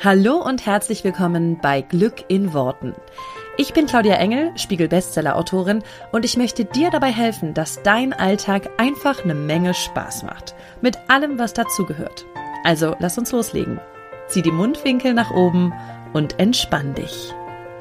Hallo und herzlich willkommen bei Glück in Worten. Ich bin Claudia Engel, Spiegel-Bestseller-Autorin und ich möchte dir dabei helfen, dass dein Alltag einfach eine Menge Spaß macht. Mit allem, was dazugehört. Also lass uns loslegen. Zieh die Mundwinkel nach oben und entspann dich.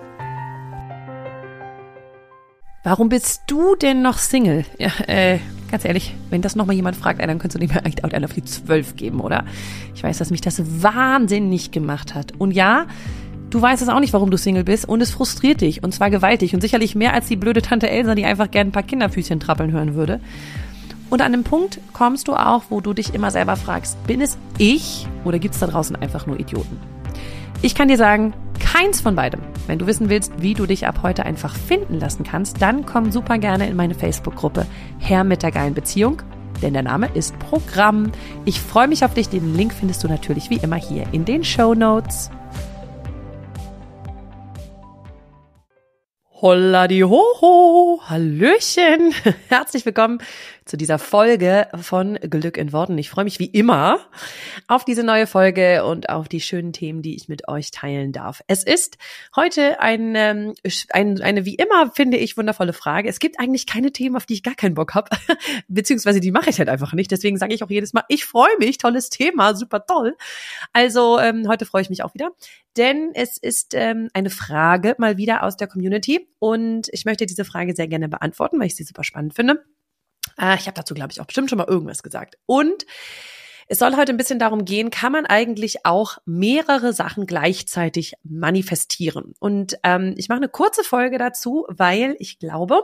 Warum bist du denn noch Single? Ja, ganz ehrlich, wenn das nochmal jemand fragt, dann könntest du nicht mehr eigentlich auch einen auf die 12 geben, oder? Ich weiß, dass mich das wahnsinnig gemacht hat. Und ja, du weißt es auch nicht, warum du Single bist und es frustriert dich und zwar gewaltig und sicherlich mehr als die blöde Tante Elsa, die einfach gerne ein paar Kinderfüßchen trappeln hören würde. Und an einem Punkt kommst du auch, wo du dich immer selber fragst, bin es ich oder gibt es da draußen einfach nur Idioten? Ich kann dir sagen, keins von beidem. Wenn du wissen willst, wie du dich ab heute einfach finden lassen kannst, dann komm super gerne in meine Facebook-Gruppe Herr mit der geilen Beziehung, denn der Name ist Programm. Ich freue mich auf dich. Den Link findest du natürlich wie immer hier in den Shownotes. Holla die Hoho, Hallöchen, herzlich willkommen zu dieser Folge von Glück in Worten. Ich freue mich wie immer auf diese neue Folge und auf die schönen Themen, die ich mit euch teilen darf. Es ist heute eine wie immer, finde ich, wundervolle Frage. Es gibt eigentlich keine Themen, auf die ich gar keinen Bock habe, beziehungsweise die mache ich halt einfach nicht. Deswegen sage ich auch jedes Mal, ich freue mich, tolles Thema, super toll. Also heute freue ich mich auch wieder. Denn es ist eine Frage mal wieder aus der Community und ich möchte diese Frage sehr gerne beantworten, weil ich sie super spannend finde. Ich habe dazu, glaube ich, auch bestimmt schon mal irgendwas gesagt. Und es soll heute ein bisschen darum gehen, kann man eigentlich auch mehrere Sachen gleichzeitig manifestieren? Und ich mache eine kurze Folge dazu, weil ich glaube,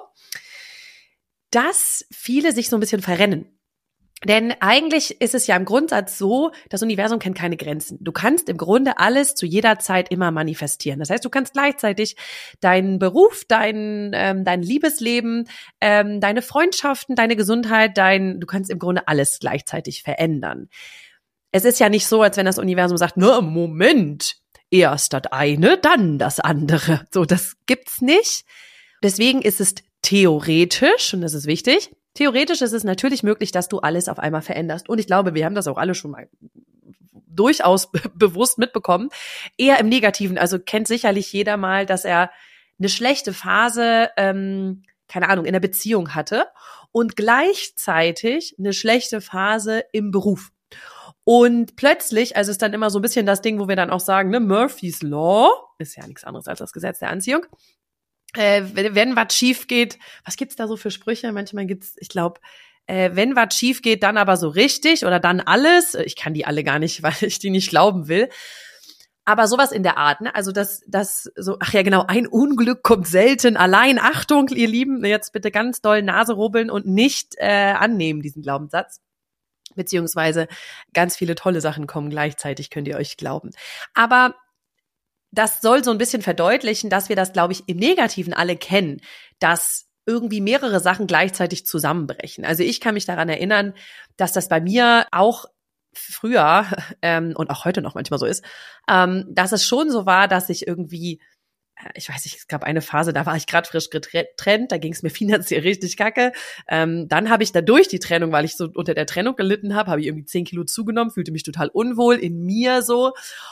dass viele sich so ein bisschen verrennen. Denn eigentlich ist es ja im Grundsatz so, das Universum kennt keine Grenzen. Du kannst im Grunde alles zu jeder Zeit immer manifestieren. Das heißt, du kannst gleichzeitig deinen Beruf, dein Liebesleben, deine Freundschaften, deine Gesundheit, du kannst im Grunde alles gleichzeitig verändern. Es ist ja nicht so, als wenn das Universum sagt, nur Moment, erst das eine, dann das andere. So, das gibt's nicht. Deswegen ist es theoretisch, und das ist wichtig, theoretisch ist es natürlich möglich, dass du alles auf einmal veränderst. Und ich glaube, wir haben das auch alle schon mal durchaus bewusst mitbekommen. Eher im Negativen. Also kennt sicherlich jeder mal, dass er eine schlechte Phase, keine Ahnung, in der Beziehung hatte und gleichzeitig eine schlechte Phase im Beruf. Und plötzlich, also ist dann immer so ein bisschen das Ding, wo wir dann auch sagen, ne, Murphy's Law, ist ja nichts anderes als das Gesetz der Anziehung. Wenn was schief geht, was gibt's da so für Sprüche? Manchmal gibt's, ich glaube, wenn was schief geht, dann aber so richtig oder dann alles. Ich kann die alle gar nicht, weil ich die nicht glauben will. Aber sowas in der Art, ne? Also das so, ach ja genau, ein Unglück kommt selten allein. Achtung, ihr Lieben, jetzt bitte ganz doll Nase rubbeln und nicht annehmen, diesen Glaubenssatz. Beziehungsweise ganz viele tolle Sachen kommen gleichzeitig, könnt ihr euch glauben. Aber das soll so ein bisschen verdeutlichen, dass wir das, glaube ich, im Negativen alle kennen, dass irgendwie mehrere Sachen gleichzeitig zusammenbrechen. Also ich kann mich daran erinnern, dass das bei mir auch früher und auch heute noch manchmal so ist, dass es schon so war, dass ich irgendwie, ich weiß nicht, es gab eine Phase, da war ich gerade frisch getrennt, da ging es mir finanziell richtig kacke. Dann habe ich dadurch die Trennung, weil ich so unter der Trennung gelitten habe ich irgendwie 10 Kilo zugenommen, fühlte mich total unwohl in mir so.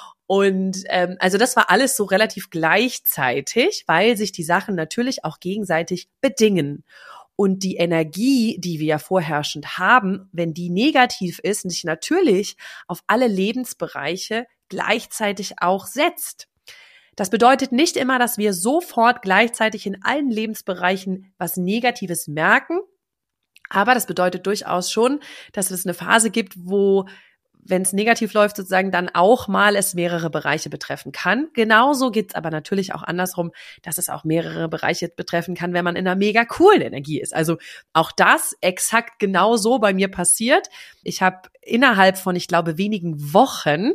Und also das war alles so relativ gleichzeitig, weil sich die Sachen natürlich auch gegenseitig bedingen. Und die Energie, die wir ja vorherrschend haben, wenn die negativ ist, sich natürlich auf alle Lebensbereiche gleichzeitig auch setzt. Das bedeutet nicht immer, dass wir sofort gleichzeitig in allen Lebensbereichen was Negatives merken, aber das bedeutet durchaus schon, dass es eine Phase gibt, wo, wenn es negativ läuft, sozusagen dann auch mal es mehrere Bereiche betreffen kann. Genauso geht's aber natürlich auch andersrum, dass es auch mehrere Bereiche betreffen kann, wenn man in einer mega coolen Energie ist. Also auch das exakt genau so bei mir passiert. Ich habe innerhalb von, ich glaube, wenigen Wochen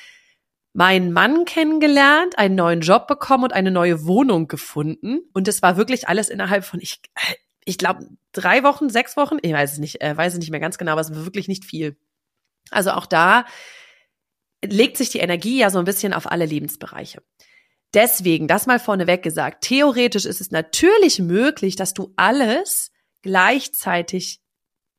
meinen Mann kennengelernt, einen neuen Job bekommen und eine neue Wohnung gefunden. Und es war wirklich alles innerhalb von, ich glaube, 3 Wochen, 6 Wochen, ich weiß es nicht mehr ganz genau, aber es war wirklich nicht viel. Also auch da legt sich die Energie ja so ein bisschen auf alle Lebensbereiche. Deswegen, das mal vorneweg gesagt, theoretisch ist es natürlich möglich, dass du alles gleichzeitig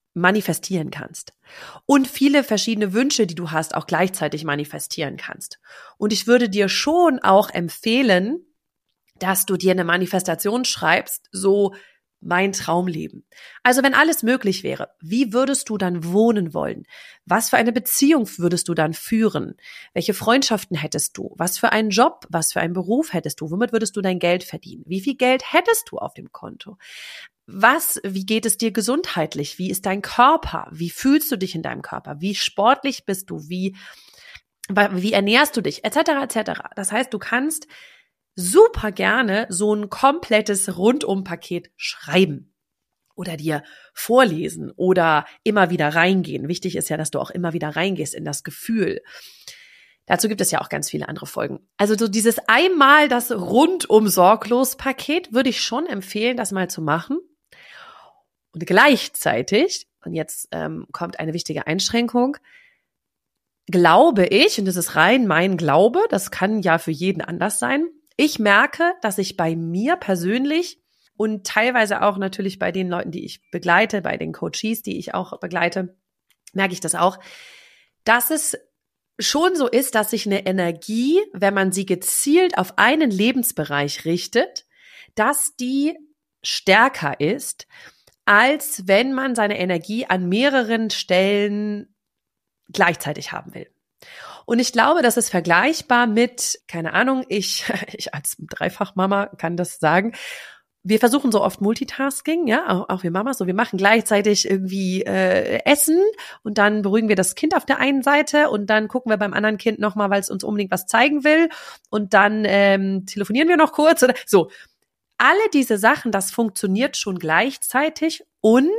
manifestieren kannst und viele verschiedene Wünsche, die du hast, auch gleichzeitig manifestieren kannst. Und ich würde dir schon auch empfehlen, dass du dir eine Manifestation schreibst, so mein Traumleben. Also wenn alles möglich wäre, wie würdest du dann wohnen wollen? Was für eine Beziehung würdest du dann führen? Welche Freundschaften hättest du? Was für einen Job, was für einen Beruf hättest du? Womit würdest du dein Geld verdienen? Wie viel Geld hättest du auf dem Konto? Wie geht es dir gesundheitlich? Wie ist dein Körper? Wie fühlst du dich in deinem Körper? Wie sportlich bist du? Wie ernährst du dich? Etc. etc. Das heißt, du kannst super gerne so ein komplettes Rundum-Paket schreiben oder dir vorlesen oder immer wieder reingehen. Wichtig ist ja, dass du auch immer wieder reingehst in das Gefühl. Dazu gibt es ja auch ganz viele andere Folgen. Also so dieses einmal das Rundum-Sorglos-Paket würde ich schon empfehlen, das mal zu machen. Und gleichzeitig, und jetzt kommt eine wichtige Einschränkung, glaube ich, und das ist rein mein Glaube, das kann ja für jeden anders sein, ich merke, dass ich bei mir persönlich und teilweise auch natürlich bei den Leuten, die ich begleite, bei den Coaches, die ich auch begleite, merke ich das auch, dass es schon so ist, dass sich eine Energie, wenn man sie gezielt auf einen Lebensbereich richtet, dass die stärker ist, als wenn man seine Energie an mehreren Stellen gleichzeitig haben will. Und ich glaube, das ist vergleichbar mit, keine Ahnung, ich als Dreifachmama kann das sagen. Wir versuchen so oft Multitasking, ja, auch wir Mamas, so wir machen gleichzeitig irgendwie Essen und dann beruhigen wir das Kind auf der einen Seite und dann gucken wir beim anderen Kind nochmal, weil es uns unbedingt was zeigen will und dann telefonieren wir noch kurz oder so. Alle diese Sachen, das funktioniert schon gleichzeitig und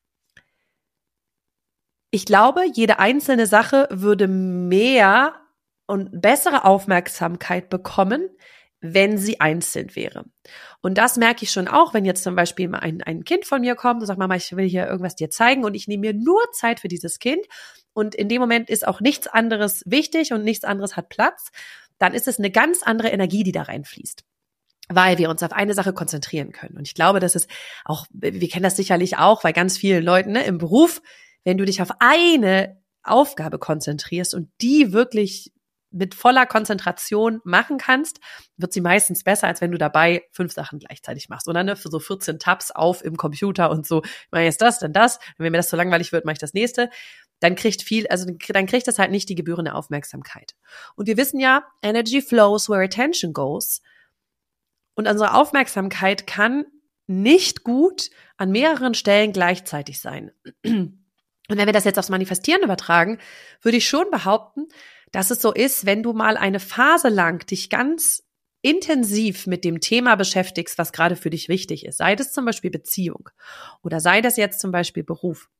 ich glaube, jede einzelne Sache würde mehr und bessere Aufmerksamkeit bekommen, wenn sie einzeln wäre. Und das merke ich schon auch, wenn jetzt zum Beispiel ein Kind von mir kommt und sagt, Mama, ich will hier irgendwas dir zeigen und ich nehme mir nur Zeit für dieses Kind und in dem Moment ist auch nichts anderes wichtig und nichts anderes hat Platz, dann ist es eine ganz andere Energie, die da reinfließt, weil wir uns auf eine Sache konzentrieren können. Und ich glaube, das ist auch, wir kennen das sicherlich auch bei ganz vielen Leuten, ne, im Beruf, wenn du dich auf eine Aufgabe konzentrierst und die wirklich mit voller Konzentration machen kannst, wird sie meistens besser, als wenn du dabei 5 Sachen gleichzeitig machst. Und dann für so 14 Tabs auf im Computer und so, ich mache jetzt das, dann das. Wenn mir das so langweilig wird, mache ich das nächste. Dann kriegt das halt nicht die gebührende Aufmerksamkeit. Und wir wissen ja, Energy flows where attention goes. Und unsere Aufmerksamkeit kann nicht gut an mehreren Stellen gleichzeitig sein. Und wenn wir das jetzt aufs Manifestieren übertragen, würde ich schon behaupten, dass es so ist, wenn du mal eine Phase lang dich ganz intensiv mit dem Thema beschäftigst, was gerade für dich wichtig ist, sei das zum Beispiel Beziehung oder sei das jetzt zum Beispiel Beruf,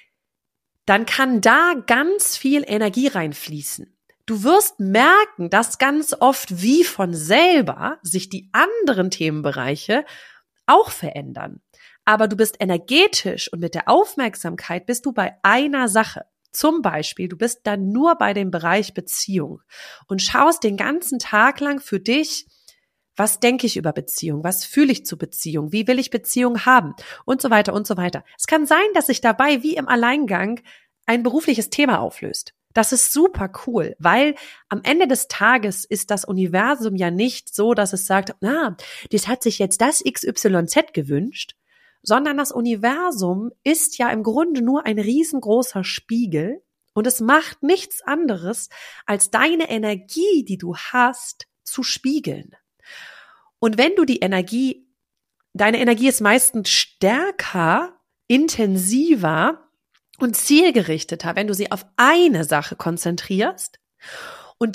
dann kann da ganz viel Energie reinfließen. Du wirst merken, dass ganz oft wie von selber sich die anderen Themenbereiche auch verändern. Aber du bist energetisch und mit der Aufmerksamkeit bist du bei einer Sache. Zum Beispiel, du bist dann nur bei dem Bereich Beziehung und schaust den ganzen Tag lang für dich, was denke ich über Beziehung, was fühle ich zu Beziehung, wie will ich Beziehung haben und so weiter und so weiter. Es kann sein, dass sich dabei wie im Alleingang ein berufliches Thema auflöst. Das ist super cool, weil am Ende des Tages ist das Universum ja nicht so, dass es sagt, das hat sich jetzt das XYZ gewünscht, sondern das Universum ist ja im Grunde nur ein riesengroßer Spiegel und es macht nichts anderes, als deine Energie, die du hast, zu spiegeln. Und wenn du deine Energie ist meistens stärker, intensiver und zielgerichteter, wenn du sie auf eine Sache konzentrierst und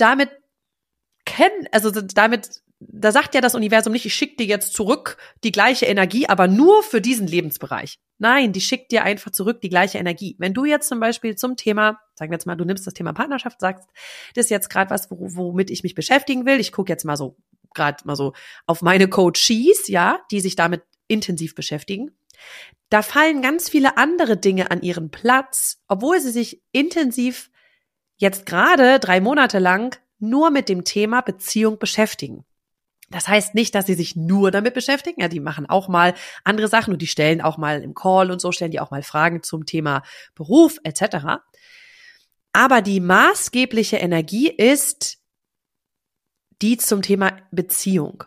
da sagt ja das Universum nicht, ich schicke dir jetzt zurück die gleiche Energie, aber nur für diesen Lebensbereich. Nein, die schickt dir einfach zurück die gleiche Energie. Wenn du jetzt zum Beispiel zum Thema, sagen wir jetzt mal, du nimmst das Thema Partnerschaft, sagst, das ist jetzt gerade was, womit ich mich beschäftigen will. Ich gucke jetzt mal so, gerade mal so auf meine Coaches, ja, die sich damit intensiv beschäftigen. Da fallen ganz viele andere Dinge an ihren Platz, obwohl sie sich intensiv jetzt gerade 3 Monate lang nur mit dem Thema Beziehung beschäftigen. Das heißt nicht, dass sie sich nur damit beschäftigen. Ja, die machen auch mal andere Sachen und die stellen auch mal im Call und so, stellen die auch mal Fragen zum Thema Beruf etc. Aber die maßgebliche Energie ist die zum Thema Beziehung.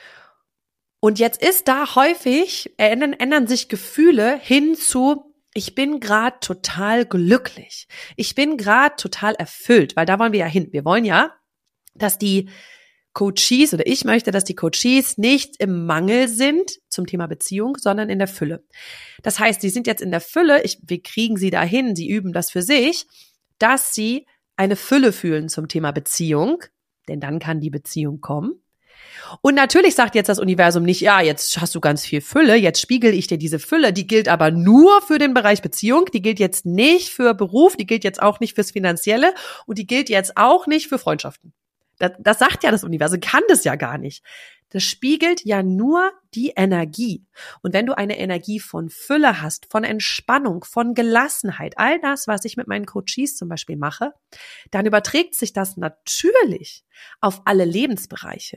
Und jetzt ist da häufig, ändern sich Gefühle hin zu, ich bin gerade total glücklich. Ich bin gerade total erfüllt, weil da wollen wir ja hin. Wir wollen ja, dass die Coaches oder ich möchte, dass die Coaches nicht im Mangel sind zum Thema Beziehung, sondern in der Fülle. Das heißt, sie sind jetzt in der Fülle, wir kriegen sie dahin, sie üben das für sich, dass sie eine Fülle fühlen zum Thema Beziehung, denn dann kann die Beziehung kommen. Und natürlich sagt jetzt das Universum nicht, ja, jetzt hast du ganz viel Fülle, jetzt spiegel ich dir diese Fülle, die gilt aber nur für den Bereich Beziehung, die gilt jetzt nicht für Beruf, die gilt jetzt auch nicht fürs Finanzielle und die gilt jetzt auch nicht für Freundschaften. Das sagt ja das Universum, kann das ja gar nicht. Das spiegelt ja nur die Energie. Und wenn du eine Energie von Fülle hast, von Entspannung, von Gelassenheit, all das, was ich mit meinen Coaches zum Beispiel mache, dann überträgt sich das natürlich auf alle Lebensbereiche.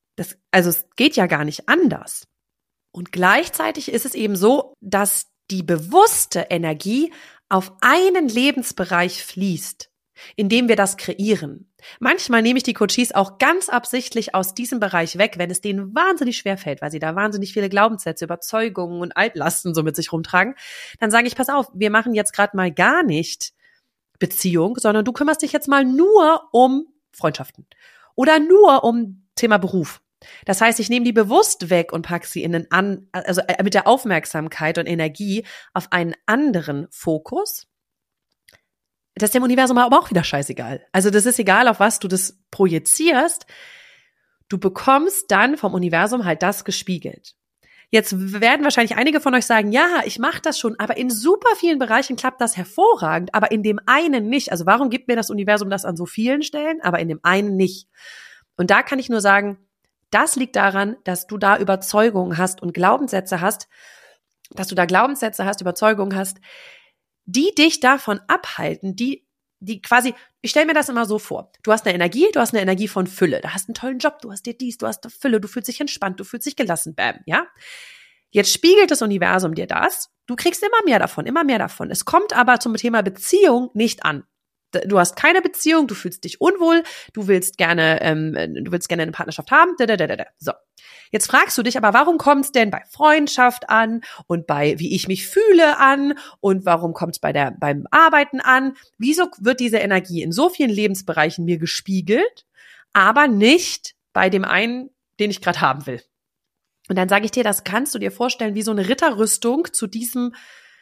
Also es geht ja gar nicht anders. Und gleichzeitig ist es eben so, dass die bewusste Energie auf einen Lebensbereich fließt, indem wir das kreieren. Manchmal nehme ich die Coaches auch ganz absichtlich aus diesem Bereich weg, wenn es denen wahnsinnig schwer fällt, weil sie da wahnsinnig viele Glaubenssätze, Überzeugungen und Altlasten so mit sich rumtragen. Dann sage ich, pass auf, wir machen jetzt gerade mal gar nicht Beziehung, sondern du kümmerst dich jetzt mal nur um Freundschaften oder nur um Thema Beruf. Das heißt, ich nehme die bewusst weg und packe sie also mit der Aufmerksamkeit und Energie auf einen anderen Fokus. Das ist dem Universum aber auch wieder scheißegal. Also das ist egal, auf was du das projizierst. Du bekommst dann vom Universum halt das gespiegelt. Jetzt werden wahrscheinlich einige von euch sagen, ja, ich mache das schon, aber in super vielen Bereichen klappt das hervorragend, aber in dem einen nicht. Also warum gibt mir das Universum das an so vielen Stellen, aber in dem einen nicht? Und da kann ich nur sagen, das liegt daran, dass du da Überzeugungen hast und Glaubenssätze hast, Überzeugungen hast, die dich davon abhalten, die quasi, ich stelle mir das immer so vor, du hast eine Energie von Fülle, du hast einen tollen Job, du hast dir dies, du hast Fülle, du fühlst dich entspannt, du fühlst dich gelassen, bam, ja? Jetzt spiegelt das Universum dir das, du kriegst immer mehr davon. Es kommt aber zum Thema Beziehung nicht an. Du hast keine Beziehung, du fühlst dich unwohl, du willst gerne eine Partnerschaft haben. So. Jetzt fragst du dich aber, warum kommt es denn bei Freundschaft an und bei wie ich mich fühle an und warum kommt es beim Arbeiten an? Wieso wird diese Energie in so vielen Lebensbereichen mir gespiegelt, aber nicht bei dem einen, den ich gerade haben will? Und dann sage ich dir, das kannst du dir vorstellen wie so eine Ritterrüstung zu diesem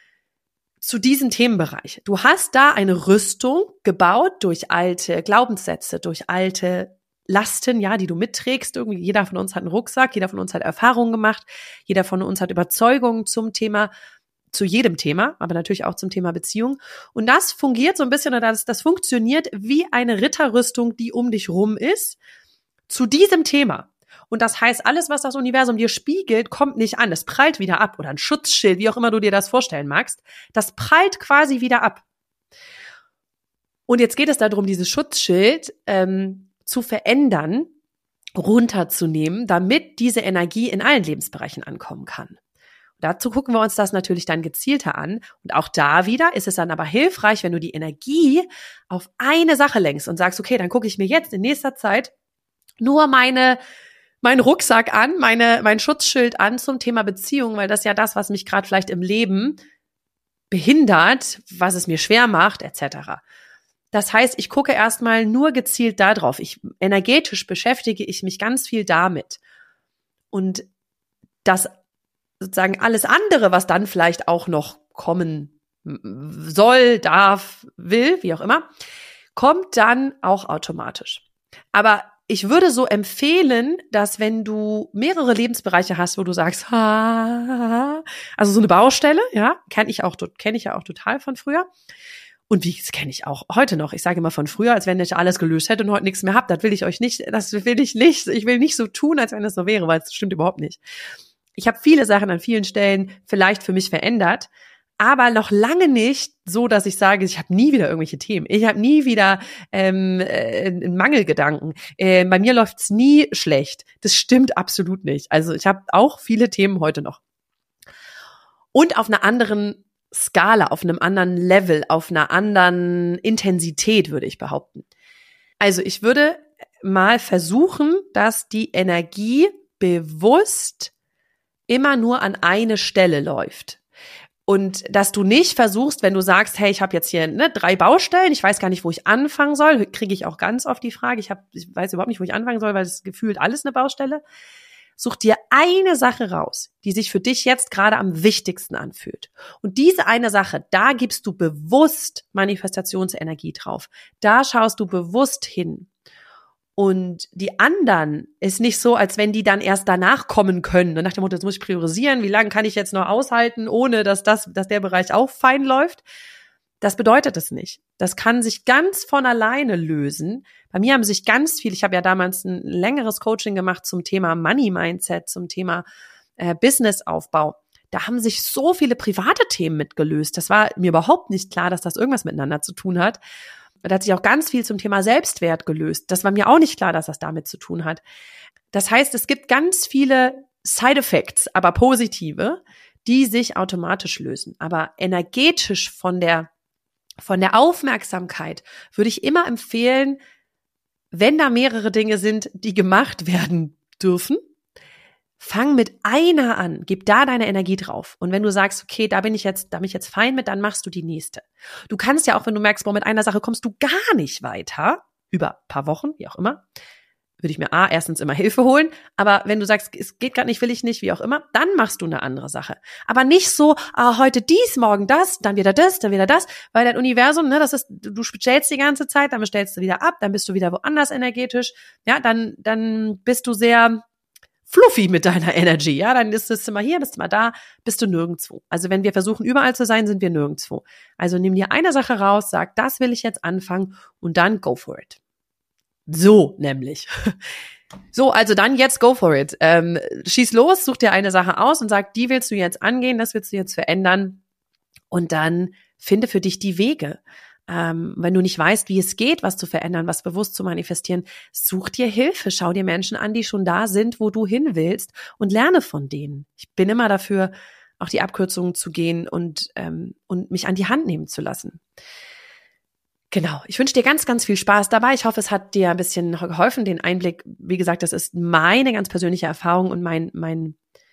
Themenbereich. Du hast da eine Rüstung gebaut durch alte Glaubenssätze, durch alte Lasten, ja, die du mitträgst. Irgendwie jeder von uns hat einen Rucksack, jeder von uns hat Erfahrungen gemacht, jeder von uns hat Überzeugungen zu jedem Thema, aber natürlich auch zum Thema Beziehung. Und das fungiert so ein bisschen, oder das funktioniert wie eine Ritterrüstung, die um dich rum ist, zu diesem Thema. Und das heißt, alles, was das Universum dir spiegelt, kommt nicht an. Es prallt wieder ab. Oder ein Schutzschild, wie auch immer du dir das vorstellen magst. Das prallt quasi wieder ab. Und jetzt geht es darum, dieses Schutzschild zu verändern, runterzunehmen, damit diese Energie in allen Lebensbereichen ankommen kann. Und dazu gucken wir uns das natürlich dann gezielter an. Und auch da wieder ist es dann aber hilfreich, wenn du die Energie auf eine Sache lenkst und sagst, okay, dann gucke ich mir jetzt in nächster Zeit nur meinen Rucksack an, mein Schutzschild an zum Thema Beziehung, weil das ja das, was mich gerade vielleicht im Leben behindert, was es mir schwer macht, etc. Das heißt, ich gucke erstmal nur gezielt da drauf. Energetisch beschäftige ich mich ganz viel damit. Und das sozusagen alles andere, was dann vielleicht auch noch kommen soll, darf, will, wie auch immer, kommt dann auch automatisch. Aber ich würde so empfehlen, dass wenn du mehrere Lebensbereiche hast, wo du sagst, also so eine Baustelle, ja, kenne ich ja auch total von früher. Und das kenne ich auch heute noch. Ich sage immer von früher, als wenn ich alles gelöst hätte und heute nichts mehr habe. Das will ich nicht. Ich will nicht so tun, als wenn das so wäre, weil es stimmt überhaupt nicht. Ich habe viele Sachen an vielen Stellen vielleicht für mich verändert, aber noch lange nicht so, dass ich sage, ich habe nie wieder irgendwelche Themen. Ich habe nie wieder einen Mangelgedanken. Bei mir läuft's nie schlecht. Das stimmt absolut nicht. Also ich habe auch viele Themen heute noch. Und auf einer anderen Skala, auf einem anderen Level, auf einer anderen Intensität, würde ich behaupten. Also ich würde mal versuchen, dass die Energie bewusst immer nur an eine Stelle läuft. Und dass du nicht versuchst, wenn du sagst, hey, ich habe jetzt hier 3 Baustellen, ich weiß gar nicht, wo ich anfangen soll, kriege ich auch ganz oft die Frage, ich weiß überhaupt nicht, wo ich anfangen soll, weil es gefühlt alles eine Baustelle. Such dir eine Sache raus, die sich für dich jetzt gerade am wichtigsten anfühlt. Und diese eine Sache, da gibst du bewusst Manifestationsenergie drauf. Da schaust du bewusst hin. Und die anderen ist nicht so, als wenn die dann erst danach kommen können. Und nach dem Motto, jetzt muss ich priorisieren, wie lange kann ich jetzt noch aushalten, ohne dass der Bereich auch fein läuft. Das bedeutet es nicht. Das kann sich ganz von alleine lösen. Bei mir haben sich ganz viel, ich habe ja damals ein längeres Coaching gemacht zum Thema Money Mindset, zum Thema Businessaufbau. Da haben sich so viele private Themen mitgelöst. Das war mir überhaupt nicht klar, dass das irgendwas miteinander zu tun hat. Da hat sich auch ganz viel zum Thema Selbstwert gelöst. Das war mir auch nicht klar, dass das damit zu tun hat. Das heißt, es gibt ganz viele Side-Effects, aber positive, die sich automatisch lösen. Aber energetisch von der Aufmerksamkeit würde ich immer empfehlen, wenn da mehrere Dinge sind, die gemacht werden dürfen, fang mit einer an, gib da deine Energie drauf. Und wenn du sagst, okay, da bin ich jetzt fein mit, dann machst du die nächste. Du kannst ja auch, wenn du merkst, boah, mit einer Sache kommst du gar nicht weiter, über ein paar Wochen, wie auch immer, würde ich mir erstens immer Hilfe holen, aber wenn du sagst, es geht gerade nicht, will ich nicht, wie auch immer, dann machst du eine andere Sache. Aber nicht so, heute dies, morgen das, dann wieder das, weil dein Universum, das ist, du bestellst die ganze Zeit, dann bestellst du wieder ab, dann bist du wieder woanders energetisch, ja, dann bist du sehr fluffy mit deiner Energy, ja, dann ist es immer hier, bist du mal da, bist du nirgendwo. Also wenn wir versuchen, überall zu sein, sind wir nirgendwo. Also nimm dir eine Sache raus, sag, das will ich jetzt anfangen und dann go for it. So nämlich. So, also dann jetzt go for it. Schieß los, such dir eine Sache aus und sag, die willst du jetzt angehen, das willst du jetzt verändern und dann finde für dich die Wege. Wenn du nicht weißt, wie es geht, was zu verändern, was bewusst zu manifestieren, such dir Hilfe, schau dir Menschen an, die schon da sind, wo du hin willst und lerne von denen. Ich bin immer dafür, auch die Abkürzungen zu gehen und mich an die Hand nehmen zu lassen. Genau, ich wünsche dir ganz, ganz viel Spaß dabei. Ich hoffe, es hat dir ein bisschen geholfen, den Einblick. Wie gesagt, das ist meine ganz persönliche Erfahrung und meine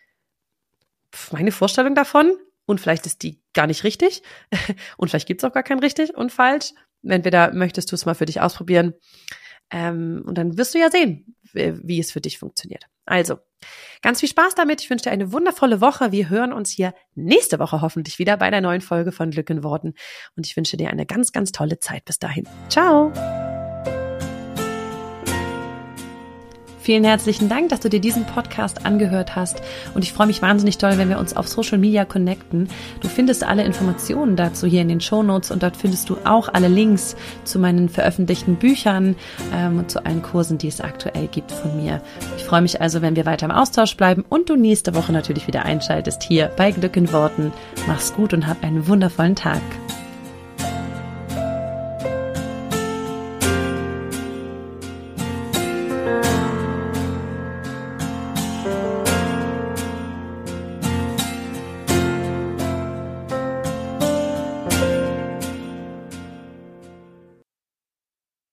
Vorstellung davon. Und vielleicht ist die gar nicht richtig. Und vielleicht gibt's auch gar kein richtig und falsch. Entweder möchtest du es mal für dich ausprobieren. Und dann wirst du ja sehen, wie es für dich funktioniert. Also, ganz viel Spaß damit. Ich wünsche dir eine wundervolle Woche. Wir hören uns hier nächste Woche hoffentlich wieder bei der neuen Folge von Glück in Worten. Und ich wünsche dir eine ganz, ganz tolle Zeit bis dahin. Ciao! Vielen herzlichen Dank, dass du dir diesen Podcast angehört hast und ich freue mich wahnsinnig doll, wenn wir uns auf Social Media connecten. Du findest alle Informationen dazu hier in den Shownotes und dort findest du auch alle Links zu meinen veröffentlichten Büchern und zu allen Kursen, die es aktuell gibt von mir. Ich freue mich also, wenn wir weiter im Austausch bleiben und du nächste Woche natürlich wieder einschaltest hier bei Glück in Worten. Mach's gut und hab einen wundervollen Tag.